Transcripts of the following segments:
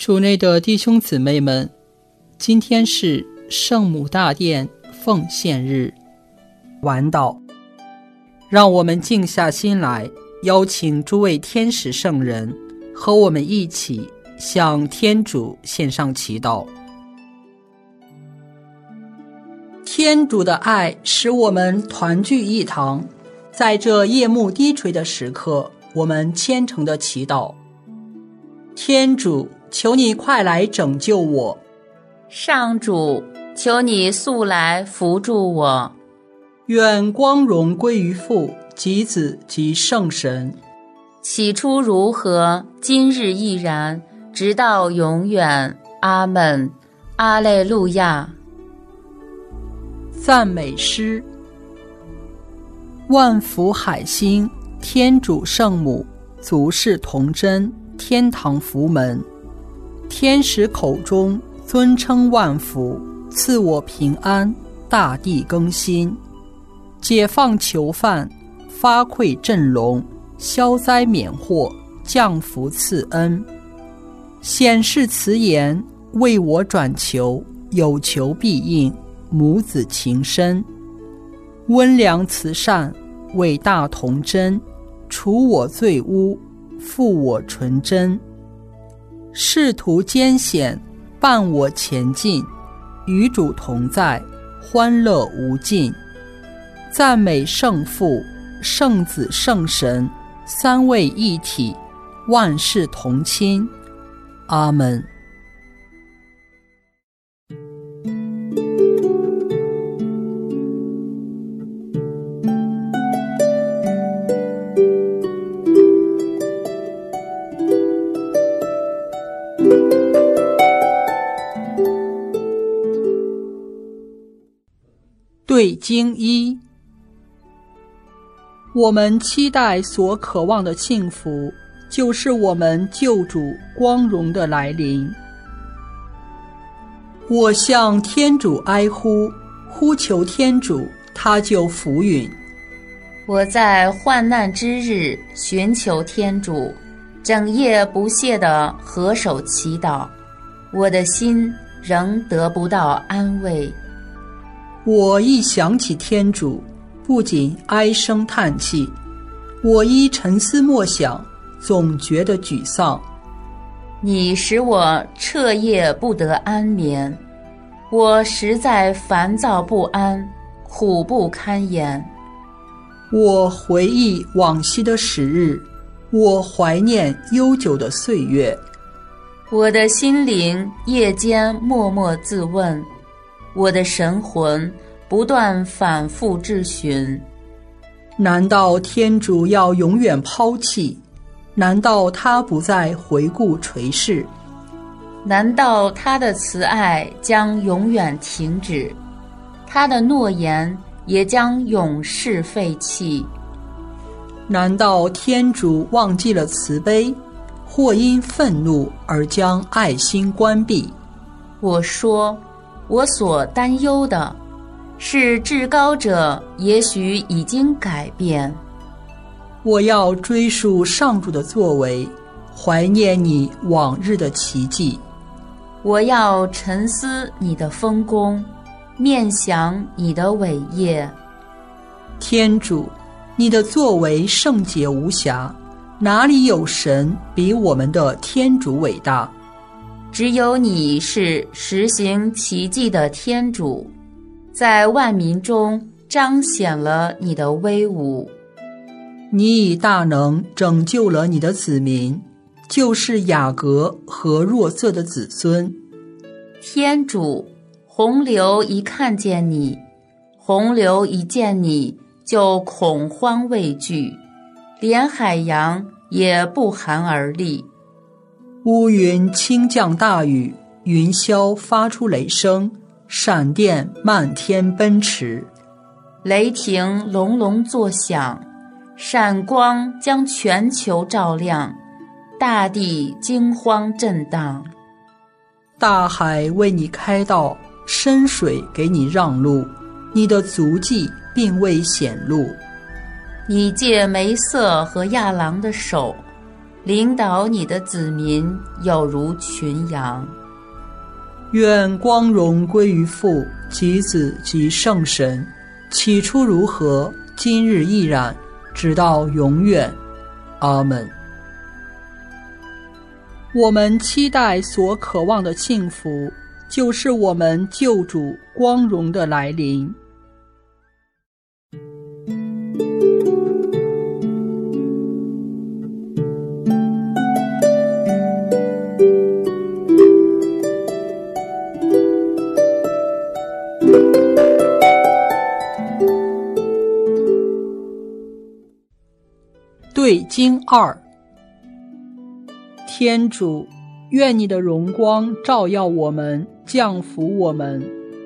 主内的弟兄姊妹们，今天是圣母大殿奉献日，晚祷。让我们静下心来，邀请诸位天使圣人和我们一起向天主献上祈祷。天主的爱使我们团聚一堂，在这夜幕低垂的时刻，我们虔诚地祈祷。天主，求你快来拯救我。 上主，求你速来扶助我。 愿光荣归于父及子及圣神。 起初如何，今日亦然，直到永远。阿们。阿肋路亚。 赞美诗。万福海星，天主圣母，足是童真，天堂福门。天使口中尊称万福，赐我平安，大地更新。解放囚犯，发馈振聋，消灾免祸，降福赐恩。显示慈言，为我转求，有求必应，母子情深。温良慈善，伟大童真，除我罪污，复我纯真。仕途艰险，伴我前进，与主同在，欢乐无尽。赞美圣父、圣子、圣神，三位一体，万事同亲。阿们。对经一，我们期待所渴望的幸福，就是我们救主光荣的来临。我向天主哀呼，呼求天主，他就俯允。 我在患难之日寻求天主，整夜不懈地合手祈祷，我的心仍得不到安慰。 我一想起天主，不仅唉声叹气，我一沉思默想，总觉得沮丧。 你使我彻夜不得安眠，我实在烦躁不安，苦不堪言。 我回忆往昔的时日，我怀念悠久的岁月。 我的心灵夜间默默自问，我的神魂不断反复质询： 难道天主要永远抛弃？难道他不再回顾垂视？ 难道他的慈爱将永远停止？他的诺言也将永世废弃？ 难道天主忘记了慈悲，或因愤怒而将爱心关闭？ 我说，我所担忧的是至高者也许已经改变。 我要追溯上主的作为，怀念你往日的奇迹。 我要沉思你的丰功，面想你的伟业。 天主，你的作为圣洁无瑕，哪里有神比我们的天主伟大？ 只有你是实行奇迹的天主，在万民中彰显了你的威武。 你以大能拯救了你的子民，就是雅各和若瑟的子孙。 天主，洪流一看见你，洪流一见你就恐慌畏惧，连海洋也不寒而栗。 乌云倾降大雨，云霄发出雷声，闪电漫天奔驰， 雷霆隆隆作响，闪光将全球照亮，大地惊慌震荡。 大海为你开道，深水给你让路，你的足迹并未显露。 你借梅瑟和亚郎的手， 领导你的子民有如群羊。 愿光荣归于父及子及圣神，起初如何，今日亦然，直到永远。阿们。我们期待所渴望的幸福，就是我们救主光荣的来临。对经2。天主，愿你的荣光照耀我们，降福我们。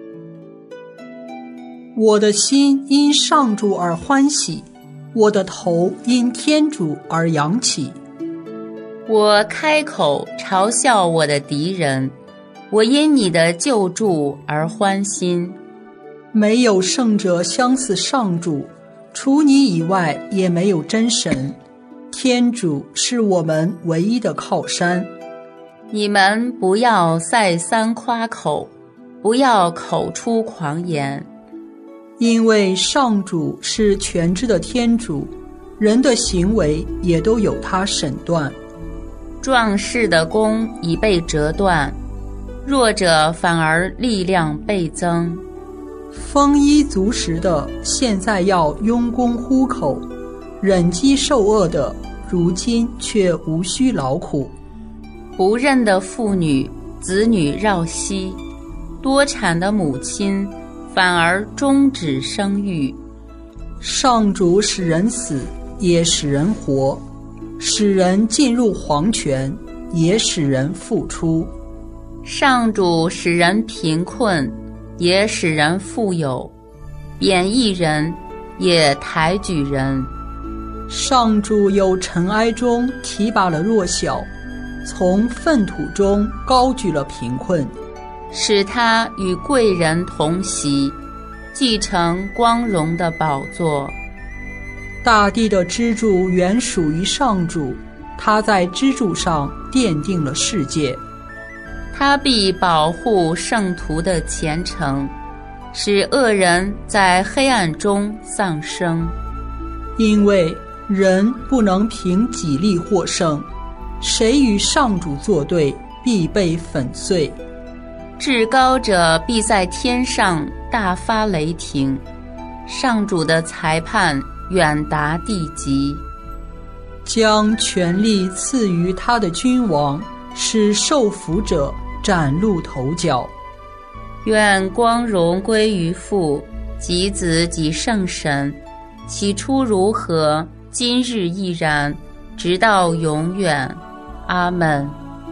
我的心因上主而欢喜，我的头因天主而扬起。 我开口嘲笑我的敌人，我因你的救助而欢心。 没有圣者相似上主，除你以外也没有真神。天主是我们唯一的靠山。 你们不要再三夸口，不要口出狂言。 因为上主是全知的天主，人的行为也都有他审断。 壮士的弓已被折断，弱者反而力量倍增。 丰衣足食的现在要拥功糊口，忍饥受饿的如今却无需劳苦。 不认的妇女子女绕膝，多产的母亲反而终止生育。 上主使人死，也使人活，使人进入黄泉，也使人复出。 上主使人贫困，也使人富有，贬义人，也抬举人。 上主由尘埃中提拔了弱小，从粪土中高举了贫困， 使他与贵人同席，继承光荣的宝座。 大地的支柱原属于上主，他在支柱上奠定了世界。 他必保护圣徒的虔诚，使恶人在黑暗中丧生。 因为人不能凭己力获胜，谁与上主作对，必被粉碎。 至高者必在天上大发雷霆，上主的裁判远达地极。 将权力赐予他的君王，使受福者崭露头角。 愿光荣归于父及子及圣神，起初如何，今日亦然，直到永远。阿们。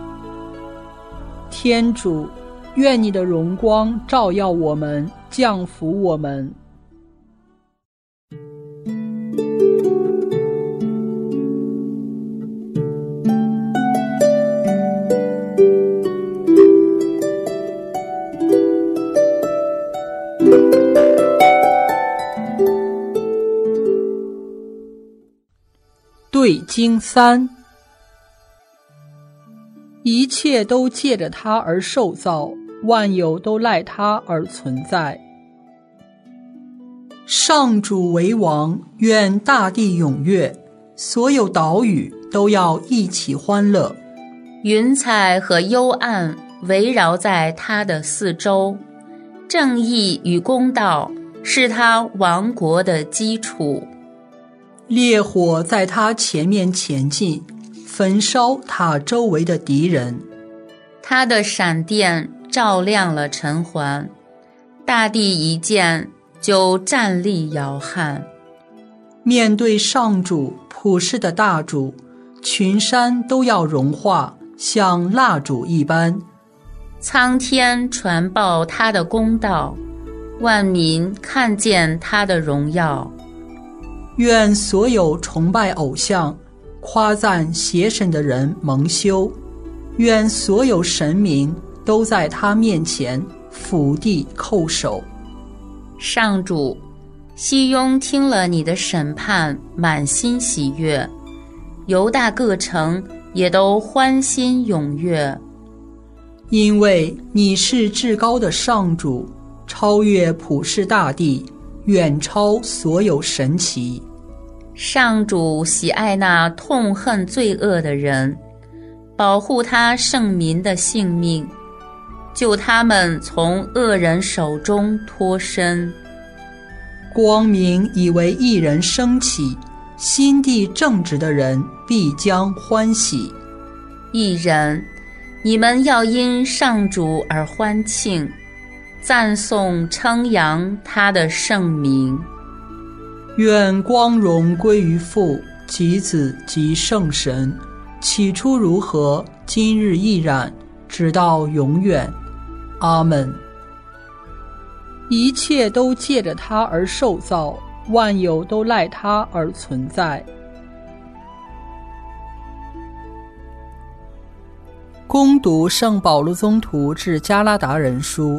天主，愿你的荣光照耀我们，降福我们。对经3。一切都借着他而受造，万有都赖他而存在。上主为王，愿大地踊跃，所有岛屿都要一起欢乐。 云彩和幽暗围绕在他的四周，正义与公道是他王国的基础。 烈火在他前面前进，焚烧他周围的敌人。 他的闪电照亮了尘寰，大地一见就站立摇撼。 面对上主普世的大主，群山都要融化，像蜡烛一般。 苍天传报他的公道，万民看见他的荣耀。 愿所有崇拜偶像、夸赞邪神的人蒙羞，愿所有神明都在他面前俯地叩首。 上主，西雍听了你的审判，满心喜悦， 犹大各城也都欢欣踊跃。 因为你是至高的上主，超越普世大地，远超所有神奇。 上主喜爱那痛恨罪恶的人，保护他圣民的性命，救他们从恶人手中脱身。 光明已为一人升起，心地正直的人必将欢喜。 义人，你们要因上主而欢庆，赞颂称扬他的圣名。 愿光荣归于父及子及圣神，起初如何，今日亦然，直到永远。阿们。一切都借着他而受造，万有都赖他而存在。恭读圣保禄宗徒致加拉达人书。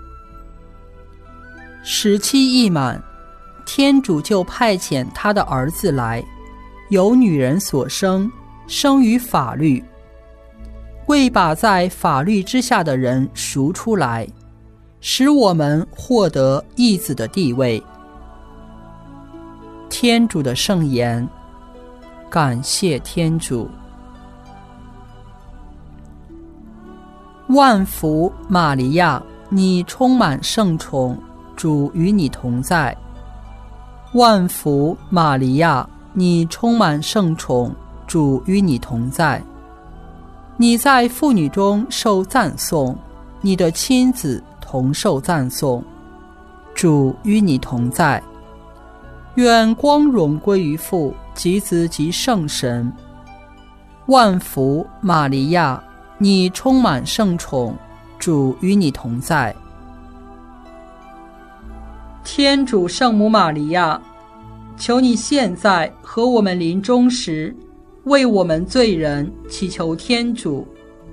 时期一满，天主就派遣他的儿子来，由女人所生，生于法律，为把在法律之下的人赎出来，使我们获得义子的地位。天主的圣言，感谢天主。万福玛利亚，你充满圣宠，主与你同在。万福玛利亚，你充满圣宠，主与你同在。你在妇女中受赞颂，你的亲子同受赞颂，主与你同在。愿光荣归于父及子及圣神。万福玛利亚，你充满圣宠，主与你同在。天主圣母玛利亚，求你现在和我们临终时，为我们罪人祈求天主。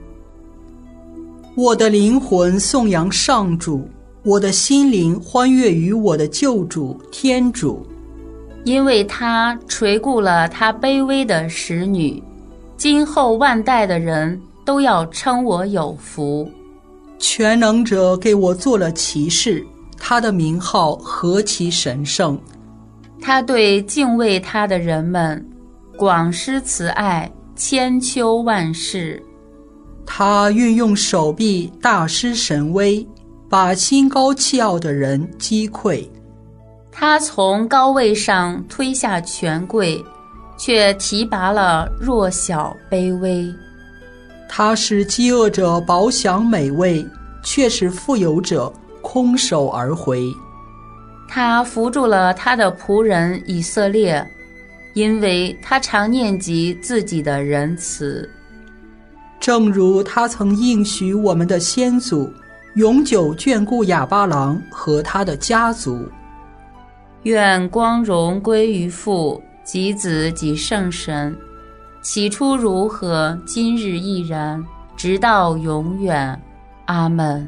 我的灵魂颂扬上主，我的心灵欢悦于我的救主天主。 因为他垂顾了他卑微的使女，今后万代的人都要称我有福。 全能者给我做了骑士，他的名号何其神圣。 他对敬畏他的人们广施慈爱，千秋万世。 他运用手臂大施神威，把心高气傲的人击溃。 他从高位上推下权贵，却提拔了弱小卑微。 他使饥饿者饱享美味，却使富有者空手而回。 他扶助了他的仆人以色列，因为他常念及自己的仁慈。 正如他曾应许我们的先祖，永久眷顾亚巴郎和他的家族。 愿光荣归于父及子及圣神，起初如何，今日亦然，直到永远。阿们。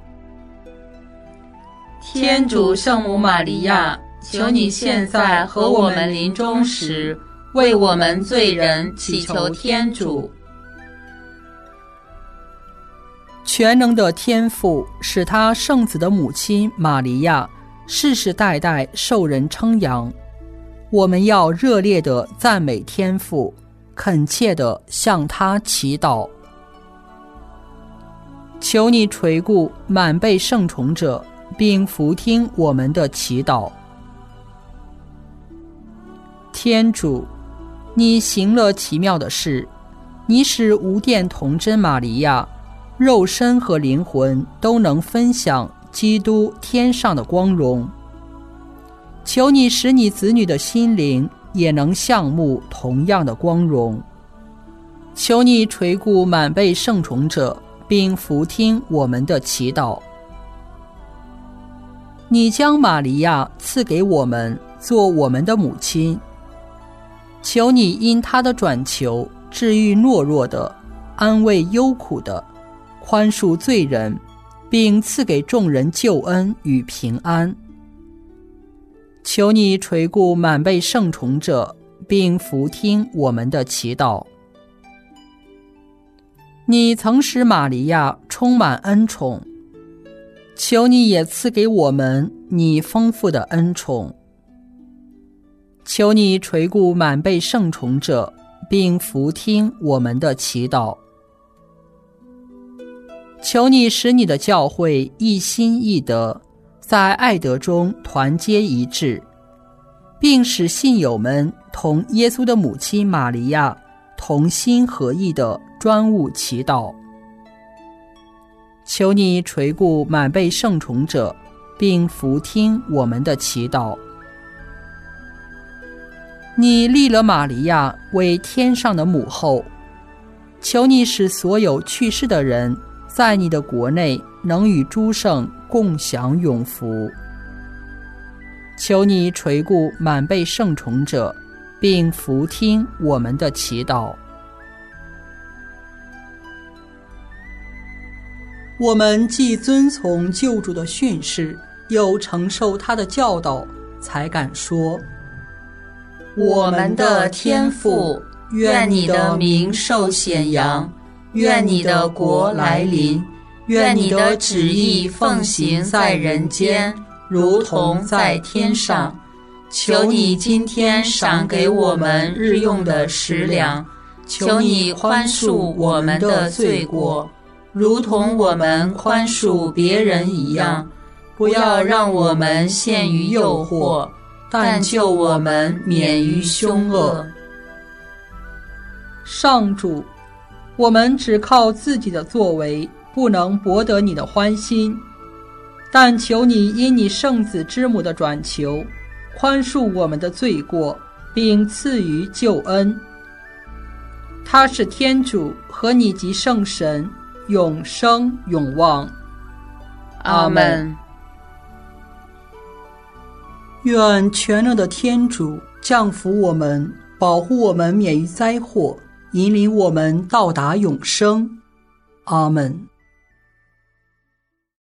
天主圣母玛利亚，求你现在和我们临终时，为我们罪人祈求天主。 全能的天父使他圣子的母亲玛利亚世世代代受人称扬，我们要热烈地赞美天父，恳切地向他祈祷。求你垂顾满被圣宠者，并俯听我们的祈祷。天主，你行了奇妙的事，你使无玷童真玛利亚肉身和灵魂都能分享基督天上的光荣。求你使你子女的心灵也能向慕同样的光荣。求你垂顾满被圣宠者，并俯听我们的祈祷。你将玛利亚赐给我们，做我们的母亲。求你因她的转求，治愈懦弱的，安慰忧苦的，宽恕罪人，并赐给众人救恩与平安。求你垂顾满被圣宠者， 并俯听我们的祈祷。你曾使玛利亚充满恩宠，求你也赐给我们你丰富的恩宠。求你垂顾满被圣宠者，并俯听我们的祈祷。求你使你的教会一心一德，在爱德中团结一致，并使信友们同耶稣的母亲玛利亚同心合意地专务祈祷。求你垂顾满被圣宠者，并俯听我们的祈祷。你立了玛利亚为天上的母后，求你使所有去世的人在你的国内能与诸圣共享永福。求你垂顾满被圣宠者，并俯听我们的祈祷。我们既遵从救主的训示，又承受他的教导，才敢说： 我们的天父，愿你的名受显扬，愿你的国来临，愿你的旨意奉行在人间，如同在天上。求你今天赏给我们日用的食粮，求你宽恕我们的罪过，如同我们宽恕别人一样，不要让我们陷于诱惑，但救我们免于凶恶。 上主，我们只靠自己的作为，不能博得你的欢心，但求你因你圣子之母的转求，宽恕我们的罪过，并赐予救恩。他是天主和你及圣神，永生永望。 阿们。 愿全能的天主降福我们，保护我们免于灾祸，引领我们到达永生。阿们。